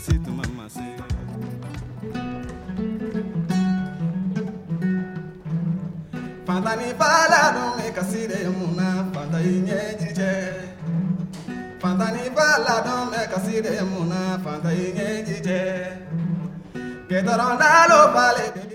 masi tuma masi. Fantani fala don me kasire muna fanta inye jiche. Fantani fala don me kasire muna fanta inye jiche. Que toronda lo vale.